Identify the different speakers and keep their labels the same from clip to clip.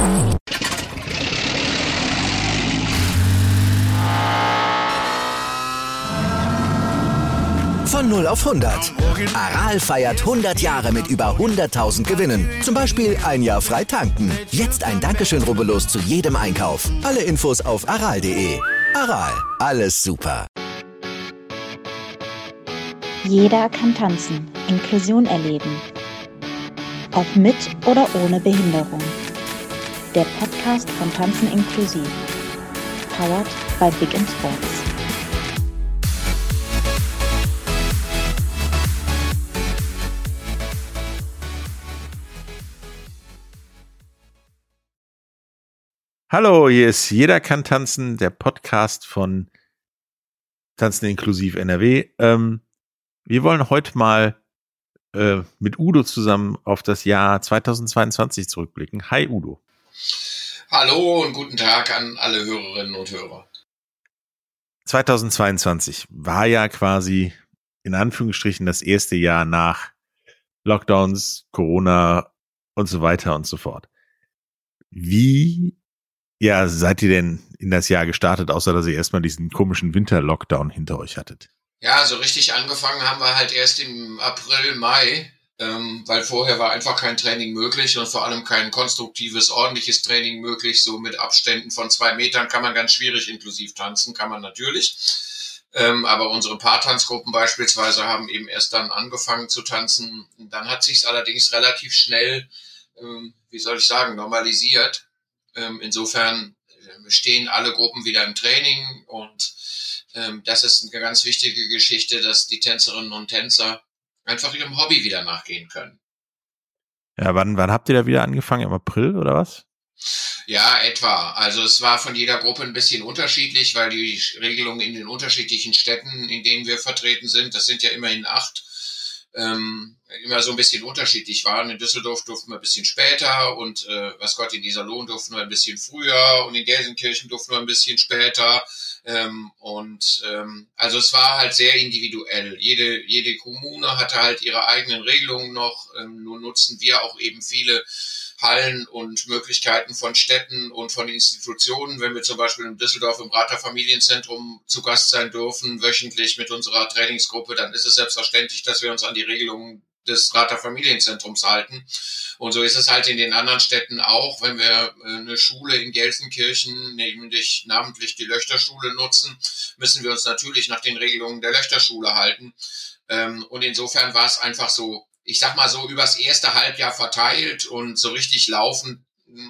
Speaker 1: Von 0 auf 100. Aral feiert 100 Jahre mit über 100.000 Gewinnen. Zum Beispiel ein Jahr frei tanken. Jetzt ein Dankeschön, rubbellos zu jedem Einkauf. Alle Infos auf aral.de. Aral, alles super.
Speaker 2: Jeder kann tanzen, Inklusion erleben. Ob mit oder ohne Behinderung. Der Podcast von Tanzen inklusiv. Powered by Big in Sports.
Speaker 3: Hallo, hier ist Jeder kann tanzen, der Podcast von Tanzen inklusiv NRW. Wir wollen heute mal mit Udo zusammen auf das Jahr 2022 zurückblicken. Hi Udo.
Speaker 4: Hallo und guten Tag an alle Hörerinnen und Hörer.
Speaker 3: 2022 war ja quasi in Anführungsstrichen das erste Jahr nach Lockdowns, Corona und so weiter und so fort. Wie seid ihr denn in das Jahr gestartet, außer dass ihr erstmal diesen komischen Winter-Lockdown hinter euch hattet?
Speaker 4: Ja, so richtig angefangen haben wir halt erst im April, Mai, weil vorher war einfach kein Training möglich und vor allem kein konstruktives, ordentliches Training möglich. So mit Abständen von 2 Metern kann man ganz schwierig inklusiv tanzen, kann man natürlich. Aber unsere Paartanzgruppen beispielsweise haben eben erst dann angefangen zu tanzen. Dann hat sich's allerdings relativ schnell, normalisiert. Insofern stehen alle Gruppen wieder im Training und das ist eine ganz wichtige Geschichte, dass die Tänzerinnen und Tänzer einfach ihrem Hobby wieder nachgehen können.
Speaker 3: Ja, wann habt ihr da wieder angefangen? Im April oder was?
Speaker 4: Ja, etwa. Also es war von jeder Gruppe ein bisschen unterschiedlich, weil die Regelungen in den unterschiedlichen Städten, in denen wir vertreten sind, das sind ja immerhin 8, immer so ein bisschen unterschiedlich waren. In Düsseldorf durften wir ein bisschen später und in Iserlohn durften wir ein bisschen früher und in Gelsenkirchen durften wir ein bisschen später. Also es war halt sehr individuell. Jede Kommune hatte halt ihre eigenen Regelungen noch. Nun nutzen wir auch eben viele Hallen und Möglichkeiten von Städten und von Institutionen. Wenn wir zum Beispiel in Düsseldorf im Rater Familienzentrum zu Gast sein dürfen, wöchentlich mit unserer Trainingsgruppe, dann ist es selbstverständlich, dass wir uns an die Regelungen des Rater Familienzentrums halten. Und so ist es halt in den anderen Städten auch, wenn wir eine Schule in Gelsenkirchen, namentlich die Löchterschule nutzen, müssen wir uns natürlich nach den Regelungen der Löchterschule halten. Und insofern war es einfach so, ich sag mal so, übers erste Halbjahr verteilt und so richtig laufen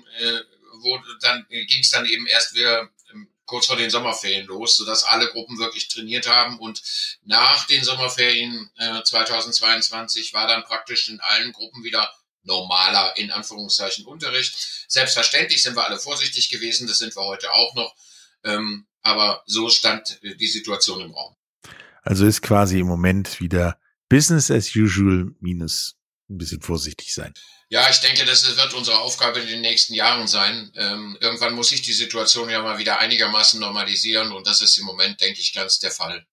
Speaker 4: ging es dann eben erst wieder kurz vor den Sommerferien los, sodass alle Gruppen wirklich trainiert haben. Und nach den Sommerferien 2022 war dann praktisch in allen Gruppen wieder normaler, in Anführungszeichen, Unterricht. Selbstverständlich sind wir alle vorsichtig gewesen, das sind wir heute auch noch. Aber so stand die Situation im Raum.
Speaker 3: Also ist quasi im Moment wieder Business as usual minus ein bisschen vorsichtig sein.
Speaker 4: Ja, ich denke, das wird unsere Aufgabe in den nächsten Jahren sein. Irgendwann muss sich die Situation ja mal wieder einigermaßen normalisieren und das ist im Moment, denke ich, ganz der Fall.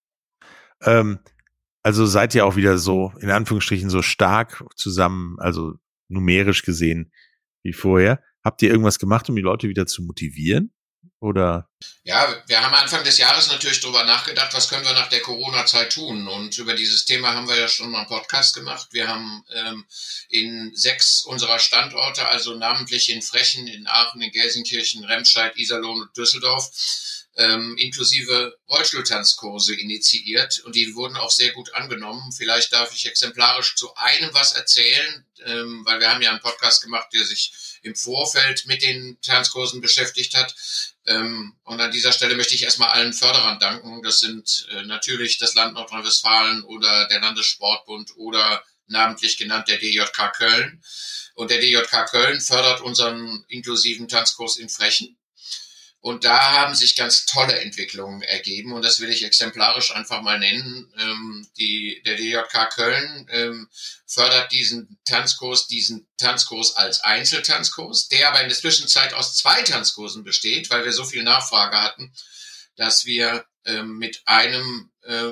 Speaker 3: Also seid ihr auch wieder so, in Anführungsstrichen, so stark zusammen, also numerisch gesehen wie vorher. Habt ihr irgendwas gemacht, um die Leute wieder zu motivieren? Oder?
Speaker 4: Ja, wir haben Anfang des Jahres natürlich drüber nachgedacht, was können wir nach der Corona-Zeit tun? Und über dieses Thema haben wir ja schon mal einen Podcast gemacht. Wir haben in 6 unserer Standorte, also namentlich in Frechen, in Aachen, in Gelsenkirchen, Remscheid, Iserlohn und Düsseldorf, inklusive Rollstuhltanzkurse initiiert und die wurden auch sehr gut angenommen. Vielleicht darf ich exemplarisch zu einem was erzählen, weil wir haben ja einen Podcast gemacht, der sich im Vorfeld mit den Tanzkursen beschäftigt hat. Und an dieser Stelle möchte ich erstmal allen Förderern danken. Das sind natürlich das Land Nordrhein-Westfalen oder der Landessportbund oder namentlich genannt der DJK Köln. Und der DJK Köln fördert unseren inklusiven Tanzkurs in Frechen. Und da haben sich ganz tolle Entwicklungen ergeben und das will ich exemplarisch einfach mal nennen. Der DJK Köln fördert diesen Tanzkurs als Einzeltanzkurs, der aber in der Zwischenzeit aus 2 Tanzkursen besteht, weil wir so viel Nachfrage hatten, dass wir mit einer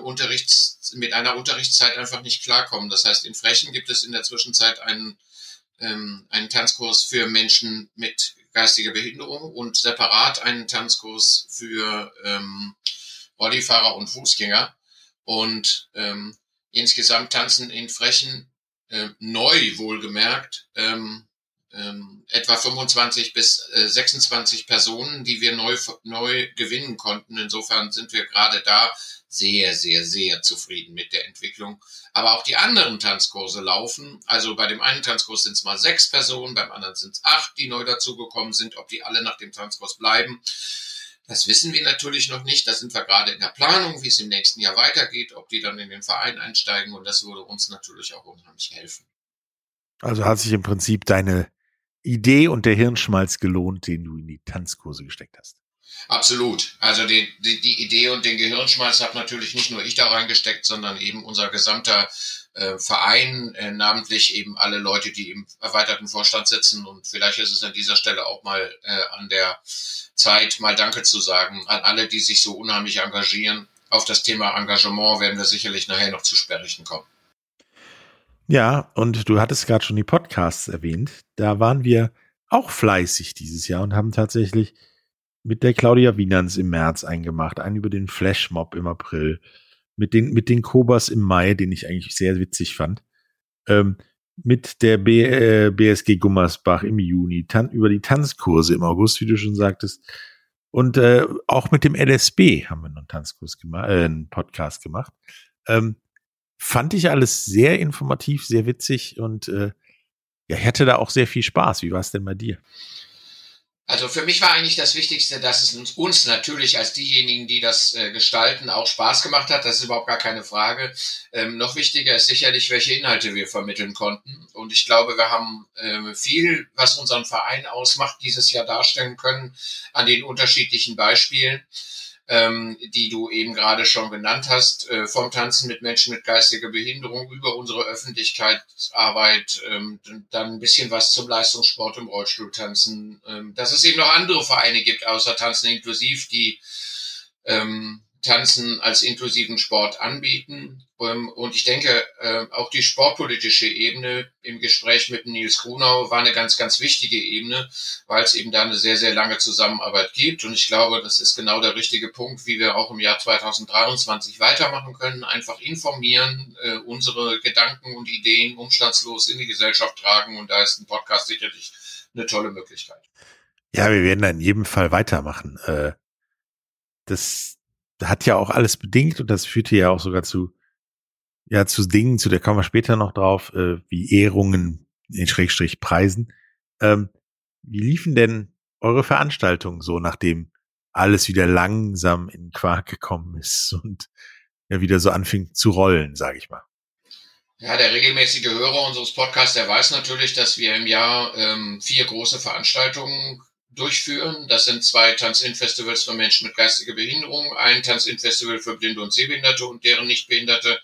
Speaker 4: Unterrichtszeit einfach nicht klarkommen. Das heißt, in Frechen gibt es in der Zwischenzeit einen einen Tanzkurs für Menschen mit geistiger Behinderung und separat einen Tanzkurs für Rollifahrer und Fußgänger. Und insgesamt tanzen in Frechen neu wohlgemerkt etwa 25 bis 26 Personen, die wir neu gewinnen konnten. Insofern sind wir gerade da sehr, sehr, sehr zufrieden mit der Entwicklung. Aber auch die anderen Tanzkurse laufen. Also bei dem einen Tanzkurs sind es mal 6 Personen, beim anderen sind es 8, die neu dazugekommen sind. Ob die alle nach dem Tanzkurs bleiben, das wissen wir natürlich noch nicht. Da sind wir gerade in der Planung, wie es im nächsten Jahr weitergeht, ob die dann in den Verein einsteigen. Und das würde uns natürlich auch unheimlich helfen.
Speaker 3: Also hat sich im Prinzip deine Idee und der Hirnschmalz gelohnt, den du in die Tanzkurse gesteckt hast.
Speaker 4: Absolut. Also die Idee und den Gehirnschmalz habe natürlich nicht nur ich da reingesteckt, sondern eben unser gesamter Verein, namentlich eben alle Leute, die im erweiterten Vorstand sitzen. Und vielleicht ist es an dieser Stelle auch mal an der Zeit, mal Danke zu sagen an alle, die sich so unheimlich engagieren. Auf das Thema Engagement werden wir sicherlich nachher noch zu sprechen kommen.
Speaker 3: Ja, und du hattest gerade schon die Podcasts erwähnt. Da waren wir auch fleißig dieses Jahr und haben tatsächlich mit der Claudia Wienerns im März eingemacht, einen über den Flashmob im April, mit den Kobas im Mai, den ich eigentlich sehr witzig fand, mit der BSG Gummersbach im Juni, über die Tanzkurse im August, wie du schon sagtest, und auch mit dem LSB haben wir noch einen Tanzkurs gemacht, einen Podcast gemacht. Fand ich alles sehr informativ, sehr witzig und ja, ich hatte da auch sehr viel Spaß. Wie war es denn bei dir?
Speaker 4: Also für mich war eigentlich das Wichtigste, dass es uns natürlich als diejenigen, die das gestalten, auch Spaß gemacht hat. Das ist überhaupt gar keine Frage. Noch wichtiger ist sicherlich, welche Inhalte wir vermitteln konnten. Und ich glaube, wir haben viel, was unseren Verein ausmacht, dieses Jahr darstellen können an den unterschiedlichen Beispielen, die du eben gerade schon genannt hast, vom Tanzen mit Menschen mit geistiger Behinderung über unsere Öffentlichkeitsarbeit, dann ein bisschen was zum Leistungssport im Rollstuhltanzen, dass es eben noch andere Vereine gibt, außer Tanzen inklusiv, die Tanzen als inklusiven Sport anbieten. Und ich denke, auch die sportpolitische Ebene im Gespräch mit Nils Grunau war eine ganz, ganz wichtige Ebene, weil es eben da eine sehr, sehr lange Zusammenarbeit gibt. Und ich glaube, das ist genau der richtige Punkt, wie wir auch im Jahr 2023 weitermachen können. Einfach informieren, unsere Gedanken und Ideen umstandslos in die Gesellschaft tragen. Und da ist ein Podcast sicherlich eine tolle Möglichkeit.
Speaker 3: Ja, wir werden da in jedem Fall weitermachen. Das hat ja auch alles bedingt und das führte ja auch sogar zu Dingen, zu der kommen wir später noch drauf, wie Ehrungen in Schrägstrich Preisen. Wie liefen denn eure Veranstaltungen so, nachdem alles wieder langsam in Quark gekommen ist und ja wieder so anfing zu rollen, sage ich mal?
Speaker 4: Ja, der regelmäßige Hörer unseres Podcasts, der weiß natürlich, dass wir im Jahr 4 große Veranstaltungen durchführen. Das sind 2 Tanz-In-Festivals für Menschen mit geistiger Behinderung, ein Tanz-In-Festival für Blinde und Sehbehinderte und deren Nichtbehinderte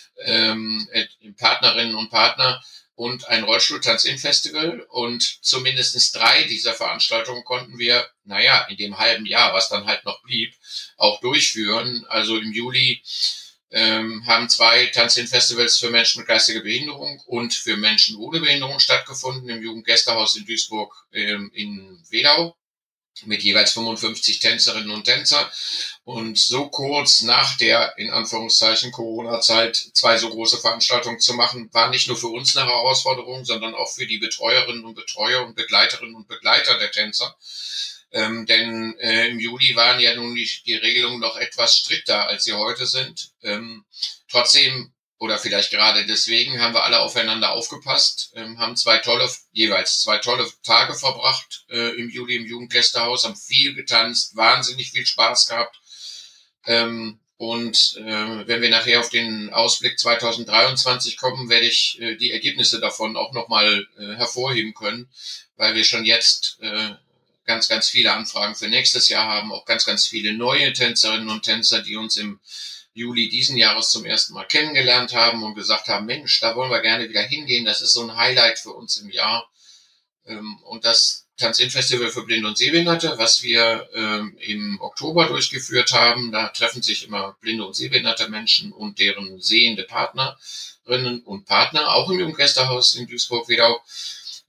Speaker 4: Partnerinnen und Partner und ein Rollstuhl-Tanz-In-Festival. Und zumindest 3 dieser Veranstaltungen konnten wir, in dem halben Jahr, was dann halt noch blieb, auch durchführen. Also im Juli haben 2 Tanz-In-Festivals für Menschen mit geistiger Behinderung und für Menschen ohne Behinderung stattgefunden im Jugendgästehaus in Duisburg in Wedau mit jeweils 55 Tänzerinnen und Tänzer. Und so kurz nach der, in Anführungszeichen, Corona-Zeit 2 so große Veranstaltungen zu machen, war nicht nur für uns eine Herausforderung, sondern auch für die Betreuerinnen und Betreuer und Begleiterinnen und Begleiter der Tänzer. Denn im Juli waren ja nun die Regelungen noch etwas strikter, als sie heute sind. Trotzdem, oder vielleicht gerade deswegen, haben wir alle aufeinander aufgepasst, haben jeweils zwei tolle Tage verbracht im Juli im Jugendgästehaus, haben viel getanzt, wahnsinnig viel Spaß gehabt. Wenn wir nachher auf den Ausblick 2023 kommen, werde ich die Ergebnisse davon auch nochmal hervorheben können, weil wir schon jetzt ganz, ganz viele Anfragen für nächstes Jahr haben, auch ganz, ganz viele neue Tänzerinnen und Tänzer, die uns im Juli diesen Jahres zum ersten Mal kennengelernt haben und gesagt haben, Mensch, da wollen wir gerne wieder hingehen, das ist so ein Highlight für uns im Jahr. Und das Tanz-In-Festival für Blinde und Sehbehinderte, was wir im Oktober durchgeführt haben, da treffen sich immer blinde und sehbehinderte Menschen und deren sehende Partnerinnen und Partner, auch im Jugendgästehaus in Duisburg-Wedau.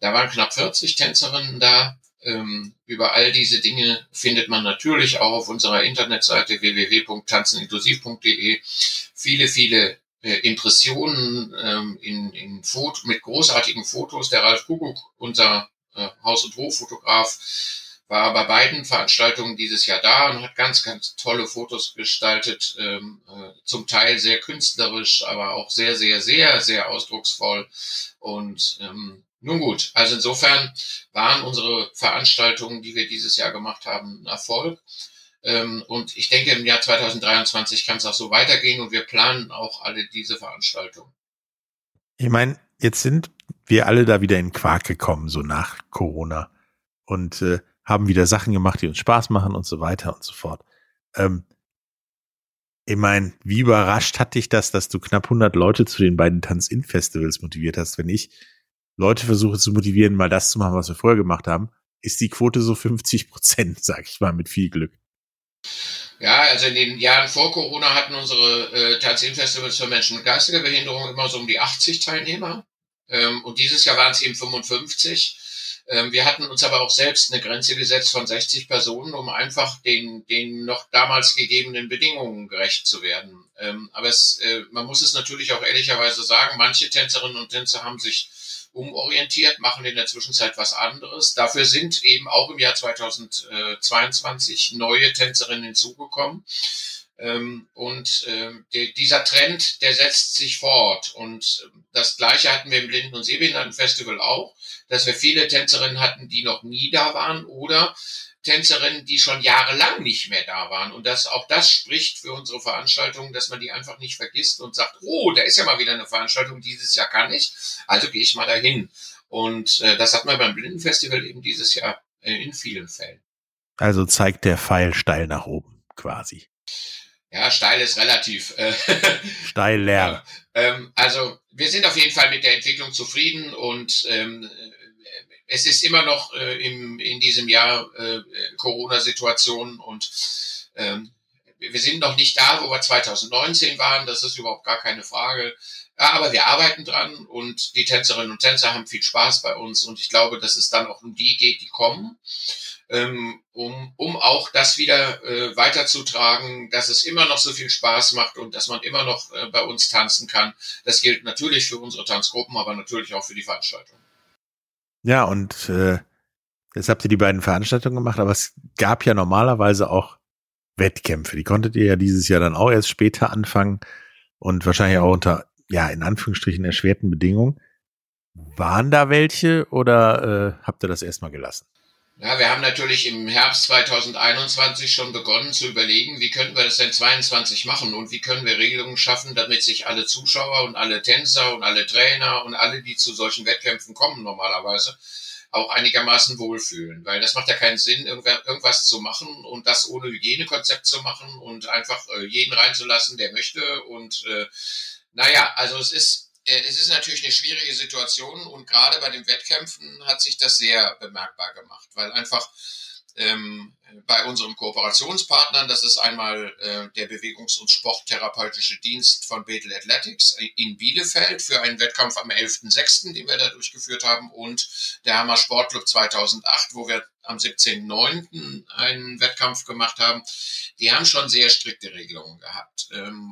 Speaker 4: Da waren knapp 40 Tänzerinnen da. Über all diese Dinge findet man natürlich auch auf unserer Internetseite www.tanzeninklusiv.de viele Impressionen mit großartigen Fotos. Der Ralf Kuckuck, unser Haus- und Hoffotograf, war bei beiden Veranstaltungen dieses Jahr da und hat ganz tolle Fotos gestaltet, zum Teil sehr künstlerisch, aber auch sehr, sehr, sehr, sehr ausdrucksvoll. Und nun gut, also insofern waren unsere Veranstaltungen, die wir dieses Jahr gemacht haben, ein Erfolg. Und ich denke, im Jahr 2023 kann es auch so weitergehen und wir planen auch alle diese Veranstaltungen.
Speaker 3: Ich meine, jetzt sind wir alle da wieder in den Quark gekommen, so nach Corona, und haben wieder Sachen gemacht, die uns Spaß machen und so weiter und so fort. Ich meine, wie überrascht hat dich das, dass du knapp 100 Leute zu den beiden Tanz-In-Festivals motiviert hast? Wenn ich Leute versuche zu motivieren, mal das zu machen, was wir vorher gemacht haben, ist die Quote so 50%, sag ich mal, mit viel Glück.
Speaker 4: Ja, also in den Jahren vor Corona hatten unsere Tanz-In-Festivals für Menschen mit geistiger Behinderung immer so um die 80 Teilnehmer. Und dieses Jahr waren es eben 55. Wir hatten uns aber auch selbst eine Grenze gesetzt von 60 Personen, um einfach den noch damals gegebenen Bedingungen gerecht zu werden. Aber man muss es natürlich auch ehrlicherweise sagen, manche Tänzerinnen und Tänzer haben sich umorientiert, machen in der Zwischenzeit was anderes. Dafür sind eben auch im Jahr 2022 neue Tänzerinnen hinzugekommen. Dieser Trend, der setzt sich fort. Und das Gleiche hatten wir im Blinden- und Sehbehindertenfestival auch, dass wir viele Tänzerinnen hatten, die noch nie da waren oder Tänzerinnen, die schon jahrelang nicht mehr da waren. Und auch das spricht für unsere Veranstaltungen, dass man die einfach nicht vergisst und sagt, oh, da ist ja mal wieder eine Veranstaltung, dieses Jahr kann ich, also gehe ich mal dahin. Und das hat man beim Blindenfestival eben dieses Jahr in vielen Fällen.
Speaker 3: Also zeigt der Pfeil steil nach oben, quasi.
Speaker 4: Ja, steil ist relativ.
Speaker 3: Steil leer.
Speaker 4: Also wir sind auf jeden Fall mit der Entwicklung zufrieden und es ist immer noch in diesem Jahr Corona-Situation und wir sind noch nicht da, wo wir 2019 waren, das ist überhaupt gar keine Frage. Ja, aber wir arbeiten dran und die Tänzerinnen und Tänzer haben viel Spaß bei uns und ich glaube, dass es dann auch um die geht, die kommen, um auch das wieder weiterzutragen, dass es immer noch so viel Spaß macht und dass man immer noch bei uns tanzen kann. Das gilt natürlich für unsere Tanzgruppen, aber natürlich auch für die Veranstaltung.
Speaker 3: Ja, und jetzt habt ihr die beiden Veranstaltungen gemacht, aber es gab ja normalerweise auch Wettkämpfe. Die konntet ihr ja dieses Jahr dann auch erst später anfangen und wahrscheinlich auch unter, ja, in Anführungsstrichen erschwerten Bedingungen. Waren da welche oder habt ihr das erstmal gelassen?
Speaker 4: Ja, wir haben natürlich im Herbst 2021 schon begonnen zu überlegen, wie könnten wir das denn 22 machen und wie können wir Regelungen schaffen, damit sich alle Zuschauer und alle Tänzer und alle Trainer und alle, die zu solchen Wettkämpfen kommen normalerweise, auch einigermaßen wohlfühlen. Weil das macht ja keinen Sinn, irgendwas zu machen und das ohne Hygienekonzept zu machen und einfach jeden reinzulassen, der möchte. Und also es ist natürlich eine schwierige Situation und gerade bei den Wettkämpfen hat sich das sehr bemerkbar gemacht, weil einfach bei unseren Kooperationspartnern, das ist einmal der Bewegungs- und Sporttherapeutische Dienst von Bethel Athletics in Bielefeld für einen Wettkampf am 11.06., den wir da durchgeführt haben, und der Hammer Sportclub 2008, wo wir am 17.09. einen Wettkampf gemacht haben. Die haben schon sehr strikte Regelungen gehabt.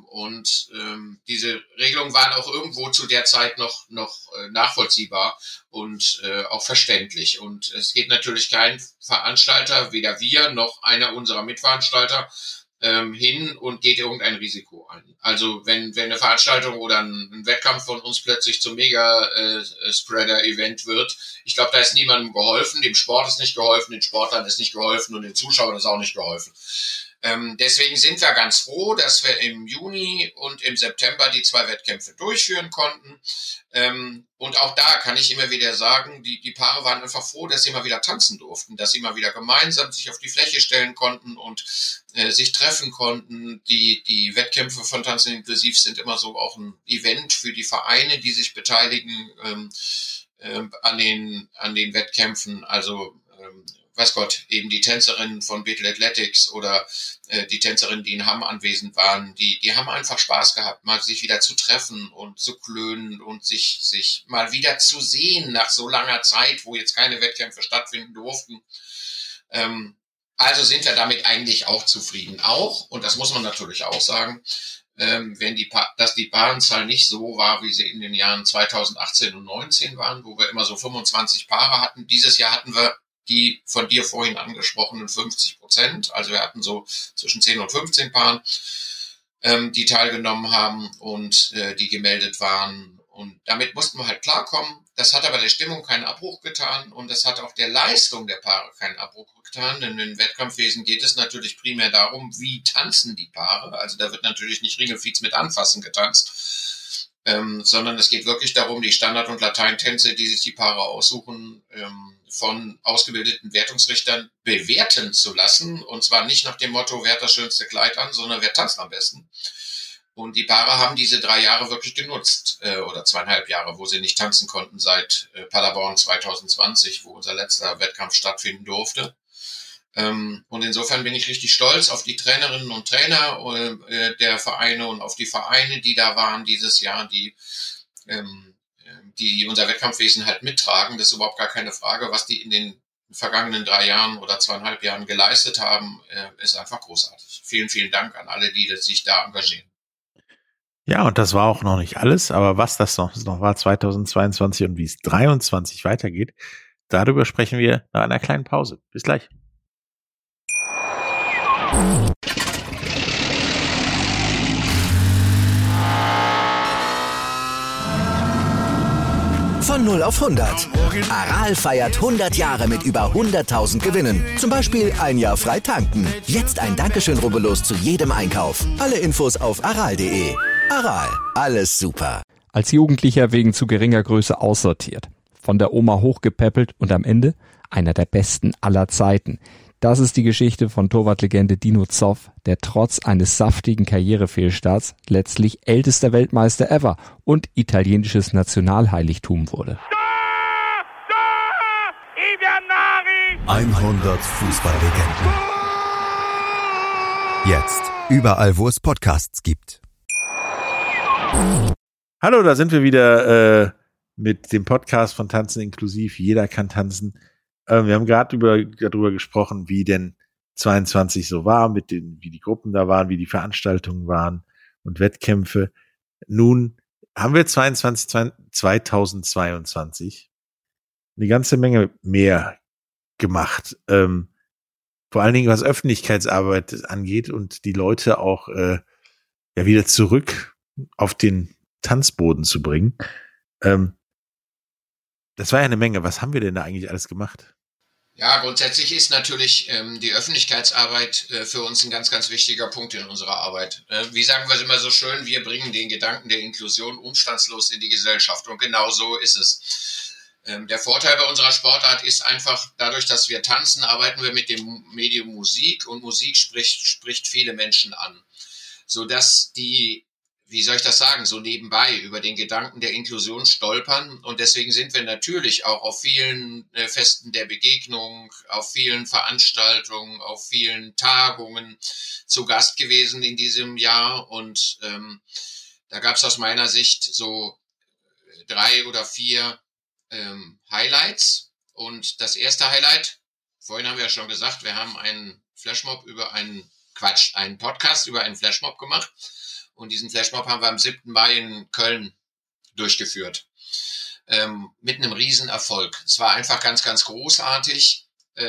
Speaker 4: Diese Regelungen waren auch irgendwo zu der Zeit noch nachvollziehbar und auch verständlich. Und es geht natürlich kein Veranstalter, weder wir noch einer unserer Mitveranstalter, hin und geht irgendein Risiko ein. Also wenn eine Veranstaltung oder ein Wettkampf von uns plötzlich zum Mega-Spreader-Event wird, ich glaube, da ist niemandem geholfen, dem Sport ist nicht geholfen, den Sportlern ist nicht geholfen und den Zuschauern ist auch nicht geholfen. Deswegen sind wir ganz froh, dass wir im Juni und im September die 2 Wettkämpfe durchführen konnten. Und auch da kann ich immer wieder sagen, die Paare waren einfach froh, dass sie mal wieder tanzen durften, dass sie mal wieder gemeinsam sich auf die Fläche stellen konnten und sich treffen konnten. Die Wettkämpfe von Tanzen inklusiv sind immer so auch ein Event für die Vereine, die sich beteiligen an den Wettkämpfen. Also weiß Gott, eben die Tänzerinnen von Battle Athletics oder die Tänzerinnen, die in Hamm anwesend waren, die haben einfach Spaß gehabt, mal sich wieder zu treffen und zu klönen und sich mal wieder zu sehen nach so langer Zeit, wo jetzt keine Wettkämpfe stattfinden durften. Also sind wir damit eigentlich auch zufrieden. Auch, und das muss man natürlich auch sagen, dass die Paarenzahl nicht so war, wie sie in den Jahren 2018 und 19 waren, wo wir immer so 25 Paare hatten. Dieses Jahr hatten wir die von dir vorhin angesprochenen 50%. Also wir hatten so zwischen 10 und 15 Paaren, die teilgenommen haben und die gemeldet waren. Und damit mussten wir halt klarkommen. Das hat aber der Stimmung keinen Abbruch getan und das hat auch der Leistung der Paare keinen Abbruch getan. Denn im Wettkampfwesen geht es natürlich primär darum, wie tanzen die Paare. Also da wird natürlich nicht Ringelfiez mit Anfassen getanzt, sondern es geht wirklich darum, die Standard- und Lateintänze, die sich die Paare aussuchen, von ausgebildeten Wertungsrichtern bewerten zu lassen. Und zwar nicht nach dem Motto, wer hat das schönste Kleid an, sondern wer tanzt am besten. Und die Paare haben diese 3 Jahre wirklich genutzt, oder 2,5 Jahre, wo sie nicht tanzen konnten seit Paderborn 2020, wo unser letzter Wettkampf stattfinden durfte. Und insofern bin ich richtig stolz auf die Trainerinnen und Trainer der Vereine und auf die Vereine, die da waren dieses Jahr, die unser Wettkampfwesen halt mittragen. Das ist überhaupt gar keine Frage. Was die in den vergangenen 3 Jahren oder 2,5 Jahren geleistet haben, ist einfach großartig. Vielen, vielen Dank an alle, die sich da engagieren.
Speaker 3: Ja, und das war auch noch nicht alles, aber was das noch war 2022 und wie es 2023 weitergeht, darüber sprechen wir nach einer kleinen Pause. Bis gleich.
Speaker 1: Von 0 auf 100. Aral feiert 100 Jahre mit über 100.000 Gewinnen. Zum Beispiel ein Jahr frei tanken. Jetzt ein Dankeschön, rubbellos zu jedem Einkauf. Alle Infos auf aral.de. Aral, alles super.
Speaker 5: Als Jugendlicher wegen zu geringer Größe aussortiert. Von der Oma hochgepäppelt und am Ende einer der besten aller Zeiten. Das ist die Geschichte von Torwartlegende Dino Zoff, der trotz eines saftigen Karrierefehlstarts letztlich ältester Weltmeister ever und italienisches Nationalheiligtum wurde.
Speaker 6: 100 Fußballlegenden. Jetzt überall, wo es Podcasts gibt.
Speaker 3: Hallo, da sind wir wieder mit dem Podcast von Tanzen inklusiv. Jeder kann tanzen. Wir haben gerade darüber gesprochen, wie denn 22 so war, wie die Gruppen da waren, wie die Veranstaltungen waren und Wettkämpfe. Nun haben wir 2022 eine ganze Menge mehr gemacht. Vor allen Dingen, was Öffentlichkeitsarbeit angeht und die Leute auch wieder zurück auf den Tanzboden zu bringen. Das war ja eine Menge. Was haben wir denn da eigentlich alles gemacht?
Speaker 4: Ja, grundsätzlich ist natürlich die Öffentlichkeitsarbeit für uns ein ganz, ganz wichtiger Punkt in unserer Arbeit. Wie sagen wir es immer so schön, wir bringen den Gedanken der Inklusion umstandslos in die Gesellschaft und genau so ist es. Der Vorteil bei unserer Sportart ist einfach, dadurch, dass wir tanzen, arbeiten wir mit dem Medium Musik und Musik spricht viele Menschen an, sodass die, wie soll ich das sagen, so nebenbei über den Gedanken der Inklusion stolpern. Und deswegen sind wir natürlich auch auf vielen Festen der Begegnung, auf vielen Veranstaltungen, auf vielen Tagungen zu Gast gewesen in diesem Jahr. Und da gab es aus meiner Sicht so 3 oder 4 Highlights. Und das erste Highlight, vorhin haben wir ja schon gesagt, wir haben einen Podcast über einen Flashmob gemacht. Und diesen Flashmob haben wir am 7. Mai in Köln durchgeführt. Mit einem Riesenerfolg. Es war einfach ganz, ganz großartig,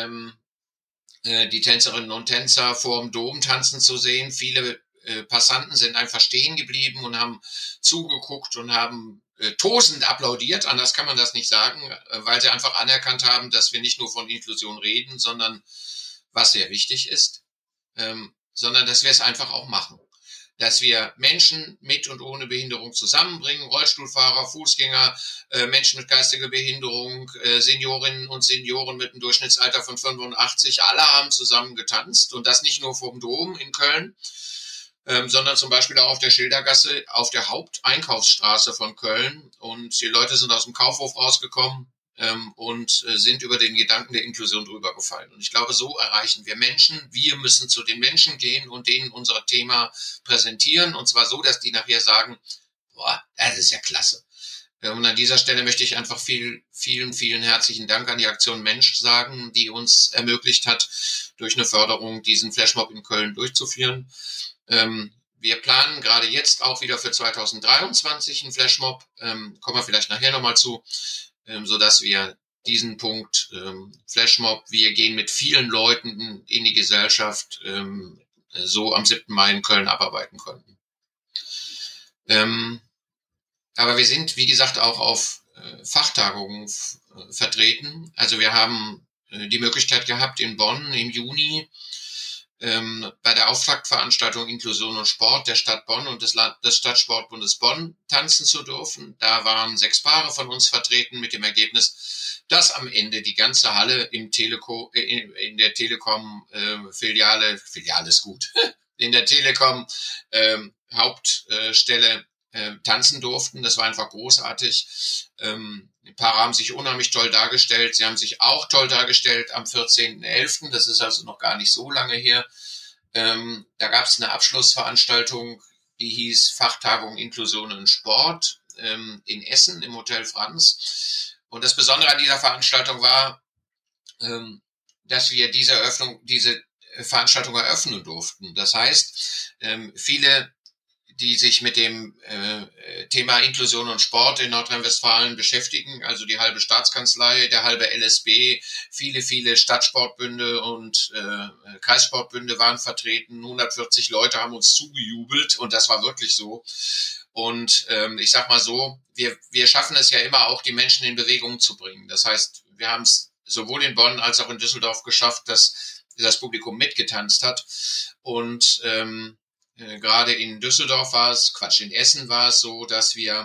Speaker 4: die Tänzerinnen und Tänzer vor dem Dom tanzen zu sehen. Viele Passanten sind einfach stehen geblieben und haben zugeguckt und haben tosend applaudiert. Anders kann man das nicht sagen, weil sie einfach anerkannt haben, dass wir nicht nur von Inklusion reden, sondern, was sehr wichtig ist, sondern dass wir es einfach auch machen. Dass wir Menschen mit und ohne Behinderung zusammenbringen, Rollstuhlfahrer, Fußgänger, Menschen mit geistiger Behinderung, Seniorinnen und Senioren mit einem Durchschnittsalter von 85, alle haben zusammen getanzt und das nicht nur vom Dom in Köln, sondern zum Beispiel auch auf der Schildergasse, auf der Haupteinkaufsstraße von Köln und die Leute sind aus dem Kaufhof rausgekommen, und sind über den Gedanken der Inklusion drüber gefallen. Und ich glaube, so erreichen wir Menschen. Wir müssen zu den Menschen gehen und denen unser Thema präsentieren. Und zwar so, dass die nachher sagen, boah, das ist ja klasse. Und an dieser Stelle möchte ich einfach vielen, vielen herzlichen Dank an die Aktion Mensch sagen, die uns ermöglicht hat, durch eine Förderung diesen Flashmob in Köln durchzuführen. Wir planen gerade jetzt auch wieder für 2023 einen Flashmob, kommen wir vielleicht nachher nochmal zu, sodass wir diesen Punkt Flashmob, wir gehen mit vielen Leuten in die Gesellschaft, so am 7. Mai in Köln abarbeiten konnten. Aber wir sind, wie gesagt, auch auf Fachtagungen vertreten. Also wir haben die Möglichkeit gehabt, in Bonn im Juni bei der Auftaktveranstaltung Inklusion und Sport der Stadt Bonn und des Stadtsportbundes Bonn tanzen zu dürfen. Da waren 6 Paare von uns vertreten mit dem Ergebnis, dass am Ende die ganze Halle in der Telekom-Filiale ist gut, in der Telekom Hauptstelle tanzen durften. Das war einfach großartig. Die Paare haben sich unheimlich toll dargestellt. Sie haben sich auch toll dargestellt am 14.11. Das ist also noch gar nicht so lange her. Da gab es eine Abschlussveranstaltung, die hieß Fachtagung Inklusion und Sport in Essen im Hotel Franz. Und das Besondere an dieser Veranstaltung war, dass wir diese Veranstaltung eröffnen durften. Das heißt, viele, die sich mit dem Thema Inklusion und Sport in Nordrhein-Westfalen beschäftigen, also die halbe Staatskanzlei, der halbe LSB, viele Stadtsportbünde und Kreissportbünde waren vertreten. 140 Leute haben uns zugejubelt und das war wirklich so. Und ich sag mal so, wir schaffen es ja immer auch, die Menschen in Bewegung zu bringen. Das heißt, wir haben es sowohl in Bonn als auch in Düsseldorf geschafft, dass das Publikum mitgetanzt hat. Und gerade in Düsseldorf in Essen war es so, dass wir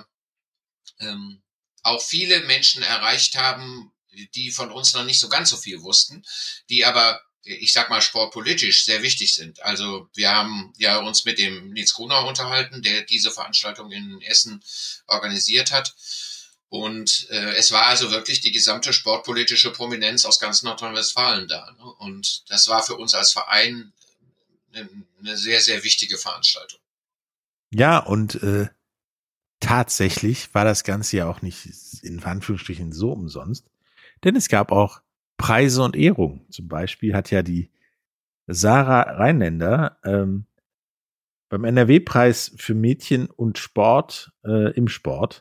Speaker 4: auch viele Menschen erreicht haben, die von uns noch nicht so ganz so viel wussten, die aber, ich sag mal, sportpolitisch sehr wichtig sind. Also wir haben ja uns mit dem Nils Grunau unterhalten, der diese Veranstaltung in Essen organisiert hat. Und es war also wirklich die gesamte sportpolitische Prominenz aus ganz Nordrhein-Westfalen da. Ne? Und das war für uns als Verein eine sehr, sehr wichtige Veranstaltung.
Speaker 3: Ja, und tatsächlich war das Ganze ja auch nicht in Anführungsstrichen so umsonst, denn es gab auch Preise und Ehrungen. Zum Beispiel hat ja die Sarah Rheinländer beim NRW-Preis für Mädchen und Sport im Sport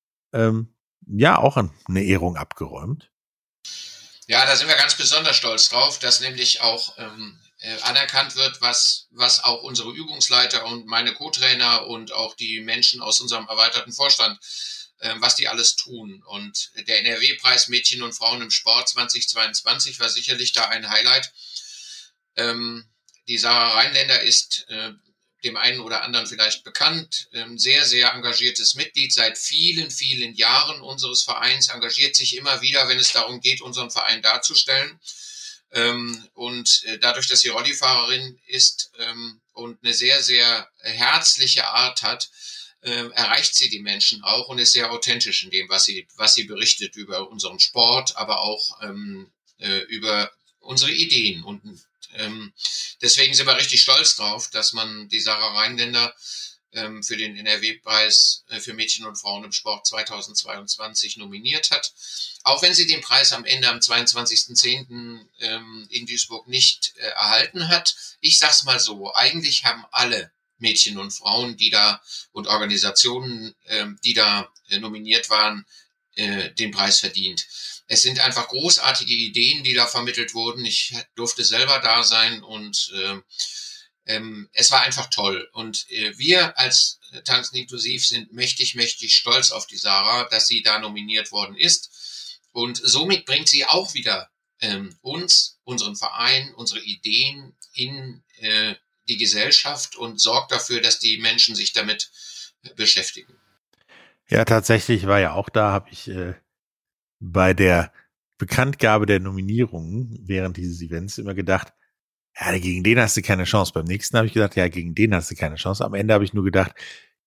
Speaker 3: ja auch eine Ehrung abgeräumt.
Speaker 4: Ja, da sind wir ganz besonders stolz drauf, dass nämlich auch anerkannt wird, was auch unsere Übungsleiter und meine Co-Trainer und auch die Menschen aus unserem erweiterten Vorstand, was die alles tun. Und der NRW-Preis Mädchen und Frauen im Sport 2022 war sicherlich da ein Highlight. Die Sarah Rheinländer ist dem einen oder anderen vielleicht bekannt, sehr, sehr engagiertes Mitglied seit vielen, vielen Jahren unseres Vereins, engagiert sich immer wieder, wenn es darum geht, unseren Verein darzustellen. Und dadurch, dass sie Rollifahrerin ist und eine sehr, sehr herzliche Art hat, erreicht sie die Menschen auch und ist sehr authentisch in dem, was sie berichtet über unseren Sport, aber auch über unsere Ideen. Und deswegen sind wir richtig stolz drauf, dass man die Sarah Rheinländer für den NRW-Preis für Mädchen und Frauen im Sport 2022 nominiert hat. Auch wenn sie den Preis am Ende am 22.10. In Duisburg nicht erhalten hat. Ich sag's mal so, eigentlich haben alle Mädchen und Frauen, die da und Organisationen, die da nominiert waren, den Preis verdient. Es sind einfach großartige Ideen, die da vermittelt wurden. Ich durfte selber da sein und es war einfach toll. Und wir als Tanzen inklusiv sind mächtig stolz auf die Sarah, dass sie da nominiert worden ist. Und somit bringt sie auch wieder unseren Verein, unsere Ideen in die Gesellschaft und sorgt dafür, dass die Menschen sich damit beschäftigen.
Speaker 3: Ja, tatsächlich war ja auch da, habe ich bei der Bekanntgabe der Nominierungen während dieses Events immer gedacht, ja, gegen den hast du keine Chance. Beim nächsten habe ich gedacht, ja, gegen den hast du keine Chance. Am Ende habe ich nur gedacht,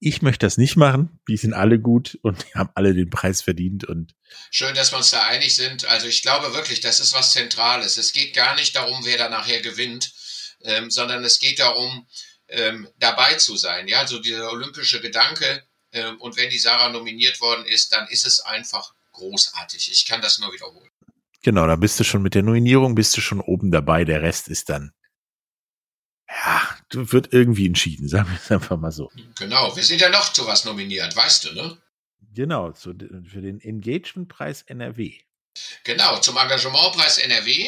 Speaker 3: Ich möchte das nicht machen. Die sind alle gut und die haben alle den Preis verdient. Und
Speaker 4: schön, dass wir uns da einig sind. Also ich glaube wirklich, das ist was Zentrales. Es geht gar nicht darum, wer da nachher gewinnt, sondern es geht darum, dabei zu sein. Ja, also dieser olympische Gedanke. Und wenn die Sarah nominiert worden ist, dann ist es einfach großartig. Ich kann das nur wiederholen.
Speaker 3: genau, da bist du schon mit der Nominierung, bist du schon oben dabei. Der Rest ist dann, ja, wird irgendwie entschieden, sagen wir es einfach mal so.
Speaker 4: Genau, wir sind ja noch zu was nominiert, weißt du, ne?
Speaker 3: Genau, für den Engagementpreis NRW.
Speaker 4: Genau, zum Engagementpreis NRW.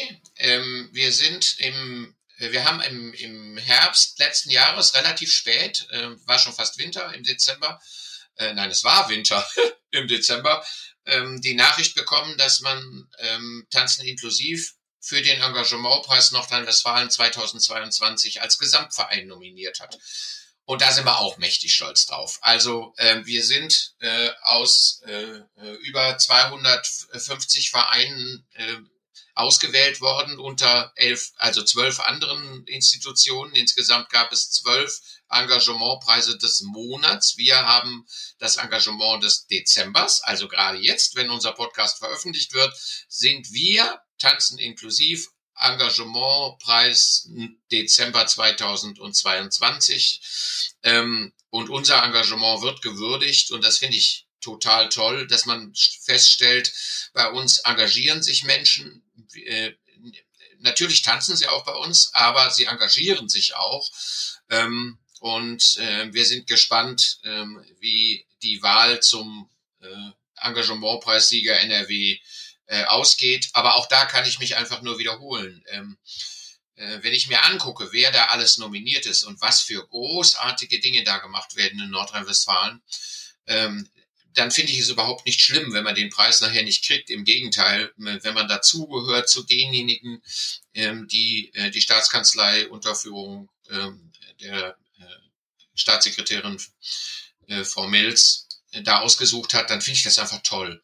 Speaker 4: Wir haben im Herbst letzten Jahres relativ spät, war schon fast Winter im Dezember, nein, es war Winter im Dezember, die Nachricht bekommen, dass man Tanzen inklusiv für den Engagementpreis Nordrhein-Westfalen 2022 als Gesamtverein nominiert hat. Und da sind wir auch mächtig stolz drauf. Also wir sind aus über 250 Vereinen ausgewählt worden unter 12 anderen Institutionen. Insgesamt gab es 12 Engagementpreise des Monats. Wir haben das Engagement des Dezembers, also gerade jetzt, wenn unser Podcast veröffentlicht wird, sind wir Tanzen inklusiv Engagementpreis Dezember 2022. Und unser Engagement wird gewürdigt und das finde ich total toll, dass man feststellt, bei uns engagieren sich Menschen, natürlich tanzen sie auch bei uns, aber sie engagieren sich auch. Und wir sind gespannt, wie die Wahl zum Engagementpreissieger NRW ausgeht. Aber auch da kann ich mich einfach nur wiederholen. Wenn ich mir angucke, wer da alles nominiert ist und was für großartige Dinge da gemacht werden in Nordrhein-Westfalen, dann finde ich es überhaupt nicht schlimm, wenn man den Preis nachher nicht kriegt. Im Gegenteil, wenn man dazugehört zu denjenigen, die die Staatskanzlei unter Führung der Staatssekretärin Frau Mills da ausgesucht hat, dann finde ich das einfach toll.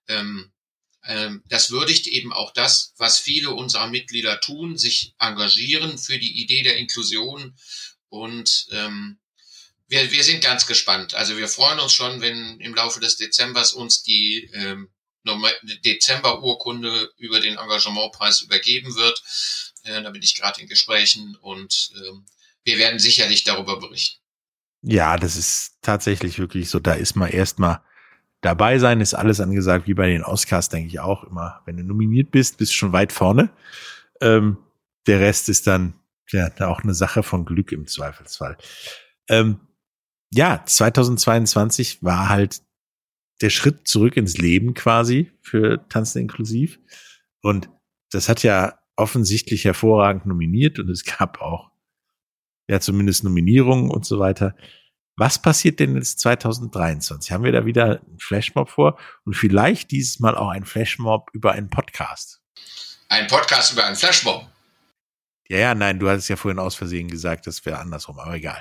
Speaker 4: Das würdigt eben auch das, was viele unserer Mitglieder tun, sich engagieren für die Idee der Inklusion und wir sind ganz gespannt. Also wir freuen uns schon, wenn im Laufe des Dezembers uns die Dezember-Urkunde über den Engagementpreis übergeben wird. Da bin ich gerade in Gesprächen und wir werden sicherlich darüber berichten.
Speaker 3: Ja, das ist tatsächlich wirklich so. Da ist man erstmal dabei sein, ist alles angesagt, wie bei den Oscars, denke ich auch immer. Wenn du nominiert bist, bist du schon weit vorne. Der Rest ist dann ja auch eine Sache von Glück im Zweifelsfall. Ja, 2022 war halt der Schritt zurück ins Leben quasi für Tanzen inklusiv. Und das hat ja offensichtlich hervorragend nominiert und es gab auch ja zumindest Nominierungen und so weiter. Was passiert denn jetzt 2023? Haben wir da wieder einen Flashmob vor und vielleicht dieses Mal auch ein Flashmob über einen Podcast?
Speaker 4: Ein Podcast über einen Flashmob?
Speaker 3: Ja, nein, du hattest ja vorhin aus Versehen gesagt, das wäre andersrum, aber egal.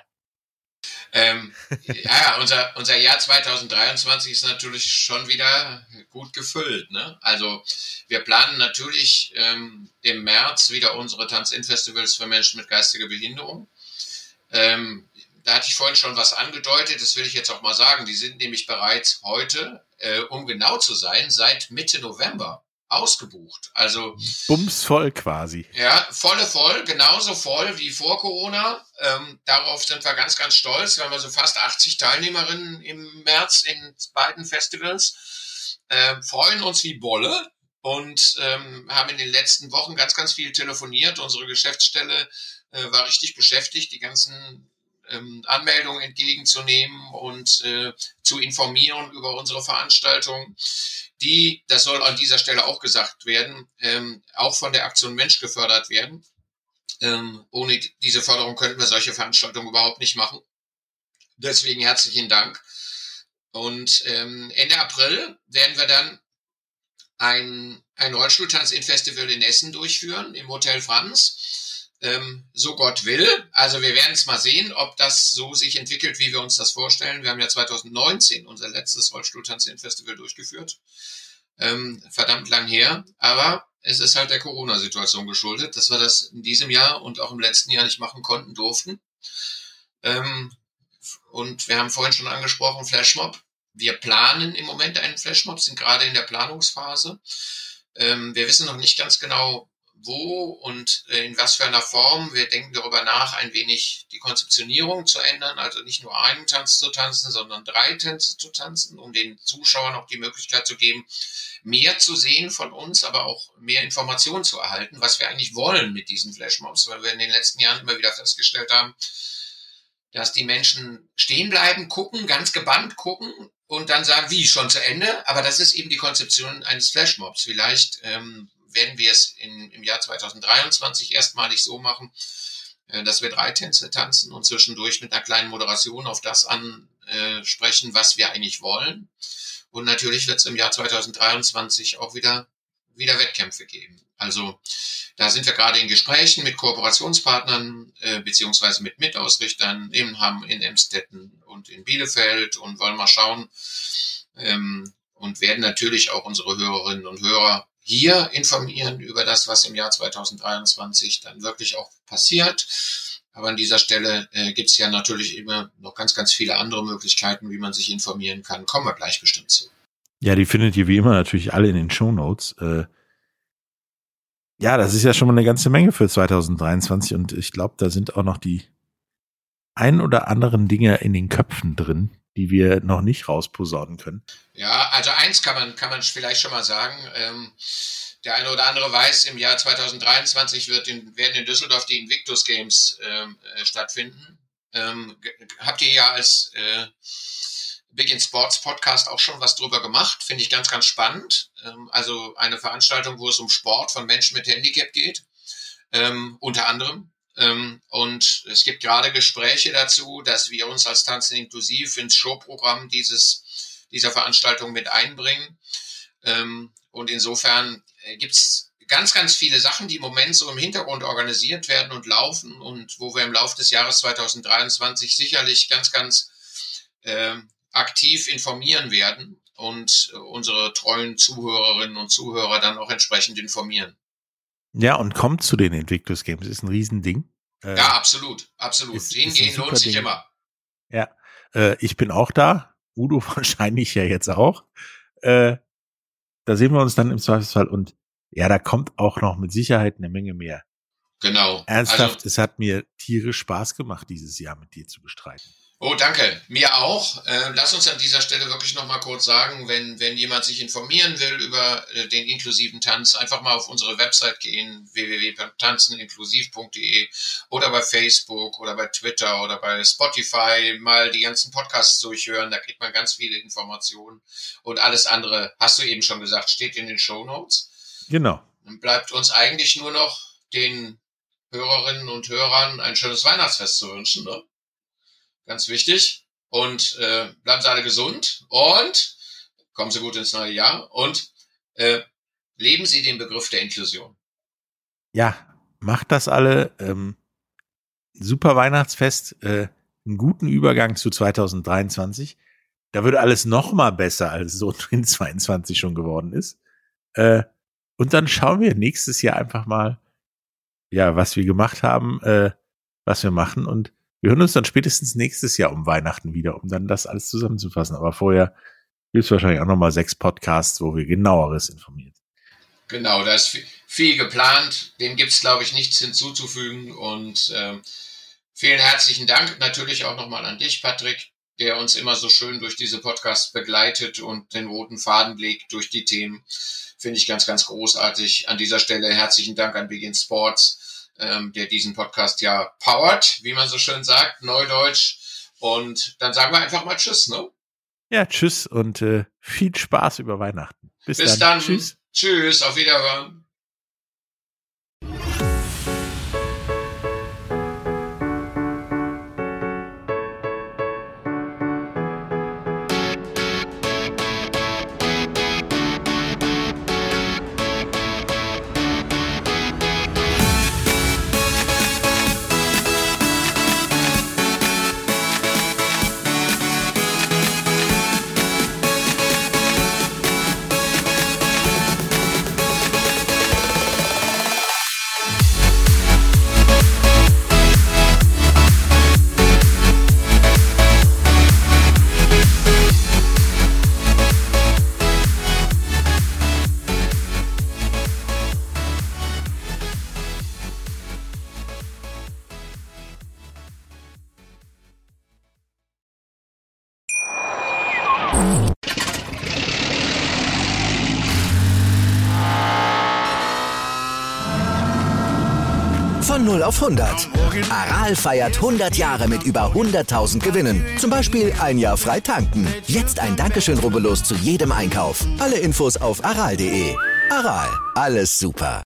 Speaker 4: Unser Jahr 2023 ist natürlich schon wieder gut gefüllt, ne? Also wir planen natürlich im März wieder unsere Tanz-In-Festivals für Menschen mit geistiger Behinderung. Da hatte ich vorhin schon was angedeutet, das will ich jetzt auch mal sagen. Die sind nämlich bereits heute, um genau zu sein, seit Mitte November ausgebucht. Also
Speaker 3: bumsvoll quasi.
Speaker 4: Ja, voll, genauso voll wie vor Corona. Darauf sind wir ganz, ganz stolz. Wir haben also fast 80 Teilnehmerinnen im März in beiden Festivals. Freuen uns wie Bolle und haben in den letzten Wochen ganz, ganz viel telefoniert. Unsere Geschäftsstelle war richtig beschäftigt, die ganzen Anmeldungen entgegenzunehmen und zu informieren über unsere Veranstaltung, die, das soll an dieser Stelle auch gesagt werden, auch von der Aktion Mensch gefördert werden. Ohne diese Förderung könnten wir solche Veranstaltungen überhaupt nicht machen. Deswegen herzlichen Dank. Und Ende April werden wir dann ein Rollstuhltanz-In-Festival in Essen durchführen, im Hotel Franz. So Gott will. Also wir werden es mal sehen, ob das so sich entwickelt, wie wir uns das vorstellen. Wir haben ja 2019 unser letztes Rollstuhltanz-In-Festival durchgeführt. Verdammt lang her, aber es ist halt der Corona-Situation geschuldet, dass wir das in diesem Jahr und auch im letzten Jahr nicht machen konnten, durften. Und wir haben vorhin schon angesprochen, Flashmob. Wir planen im Moment einen Flashmob, sind gerade in der Planungsphase. Wir wissen noch nicht ganz genau, wo und in was für einer Form. Wir denken darüber nach, ein wenig die Konzeptionierung zu ändern, also nicht nur einen Tanz zu tanzen, sondern 3 Tänze zu tanzen, um den Zuschauern auch die Möglichkeit zu geben, mehr zu sehen von uns, aber auch mehr Informationen zu erhalten, was wir eigentlich wollen mit diesen Flashmobs, weil wir in den letzten Jahren immer wieder festgestellt haben, dass die Menschen stehen bleiben, gucken, ganz gebannt gucken und dann sagen, wie, schon zu Ende? Aber das ist eben die Konzeption eines Flashmobs. Vielleicht werden wir es im Jahr 2023 erstmalig so machen, dass wir 3 Tänze tanzen und zwischendurch mit einer kleinen Moderation auf das ansprechen, was wir eigentlich wollen. Und natürlich wird es im Jahr 2023 auch wieder Wettkämpfe geben. Also da sind wir gerade in Gesprächen mit Kooperationspartnern beziehungsweise mit Mitausrichtern in Hamm, in Emstetten und in Bielefeld und wollen mal schauen und werden natürlich auch unsere Hörerinnen und Hörer hier informieren über das, was im Jahr 2023 dann wirklich auch passiert. Aber an dieser Stelle gibt es ja natürlich immer noch ganz, ganz viele andere Möglichkeiten, wie man sich informieren kann. Kommen wir gleich bestimmt zu.
Speaker 3: Ja, die findet ihr wie immer natürlich alle in den Shownotes. Ja, das ist ja schon mal eine ganze Menge für 2023 und ich glaube, da sind auch noch die ein oder anderen Dinge in den Köpfen drin, die wir noch nicht rausposaunen können.
Speaker 4: Ja, also eins kann man vielleicht schon mal sagen. Der eine oder andere weiß, im Jahr 2023 werden in Düsseldorf die Invictus Games stattfinden. Habt ihr ja als Big in Sports Podcast auch schon was drüber gemacht. Finde ich ganz, ganz spannend. Also eine Veranstaltung, wo es um Sport von Menschen mit Handicap geht, unter anderem. Und es gibt gerade Gespräche dazu, dass wir uns als Tanzen inklusiv ins Showprogramm dieser Veranstaltung mit einbringen. Und insofern gibt's ganz, ganz viele Sachen, die im Moment so im Hintergrund organisiert werden und laufen und wo wir im Laufe des Jahres 2023 sicherlich ganz, ganz aktiv informieren werden und unsere treuen Zuhörerinnen und Zuhörer dann auch entsprechend informieren.
Speaker 3: Ja, und kommt zu den Invictus Games, ist ein Riesending.
Speaker 4: Ja, absolut. Hingehen lohnt sich immer.
Speaker 3: Ja, ich bin auch da, Udo wahrscheinlich ja jetzt auch. Da sehen wir uns dann im Zweifelsfall und ja, da kommt auch noch mit Sicherheit eine Menge mehr.
Speaker 4: Genau.
Speaker 3: Ernsthaft, es hat mir tierisch Spaß gemacht, dieses Jahr mit dir zu bestreiten.
Speaker 4: Oh, danke. Mir auch. Lass uns an dieser Stelle wirklich noch mal kurz sagen, wenn jemand sich informieren will über den inklusiven Tanz, einfach mal auf unsere Website gehen, www.tanzeninklusiv.de oder bei Facebook oder bei Twitter oder bei Spotify mal die ganzen Podcasts durchhören. Da kriegt man ganz viele Informationen. Und alles andere, hast du eben schon gesagt, steht in den Shownotes.
Speaker 3: Genau.
Speaker 4: Dann bleibt uns eigentlich nur noch den Hörerinnen und Hörern ein schönes Weihnachtsfest zu wünschen, ne? Ganz wichtig. Und bleiben Sie alle gesund und kommen Sie gut ins neue Jahr und leben Sie den Begriff der Inklusion.
Speaker 3: Ja, macht das alle. Super Weihnachtsfest. Einen guten Übergang zu 2023. Da wird alles noch mal besser, als so in 22 schon geworden ist. Und dann schauen wir nächstes Jahr einfach mal, ja, was wir gemacht haben, was wir machen und wir hören uns dann spätestens nächstes Jahr um Weihnachten wieder, um dann das alles zusammenzufassen. Aber vorher gibt es wahrscheinlich auch nochmal 6 Podcasts, wo wir genaueres informieren.
Speaker 4: Genau, da ist viel geplant. Dem gibt es, glaube ich, nichts hinzuzufügen. Und vielen herzlichen Dank natürlich auch nochmal an dich, Patrick, der uns immer so schön durch diese Podcasts begleitet und den roten Faden legt durch die Themen. Finde ich ganz, ganz großartig. An dieser Stelle herzlichen Dank an Big in Sports, der diesen Podcast ja powert, wie man so schön sagt, Neudeutsch. Und dann sagen wir einfach mal Tschüss, ne?
Speaker 3: Ja, tschüss und viel Spaß über Weihnachten.
Speaker 4: Bis dann.
Speaker 3: Tschüss.
Speaker 4: Tschüss, auf Wiederhören.
Speaker 1: Von 0 auf 100. Aral feiert 100 Jahre mit über 100.000 Gewinnen. Zum Beispiel ein Jahr frei tanken. Jetzt ein Dankeschön, rubbellos zu jedem Einkauf. Alle Infos auf aral.de. Aral, alles super.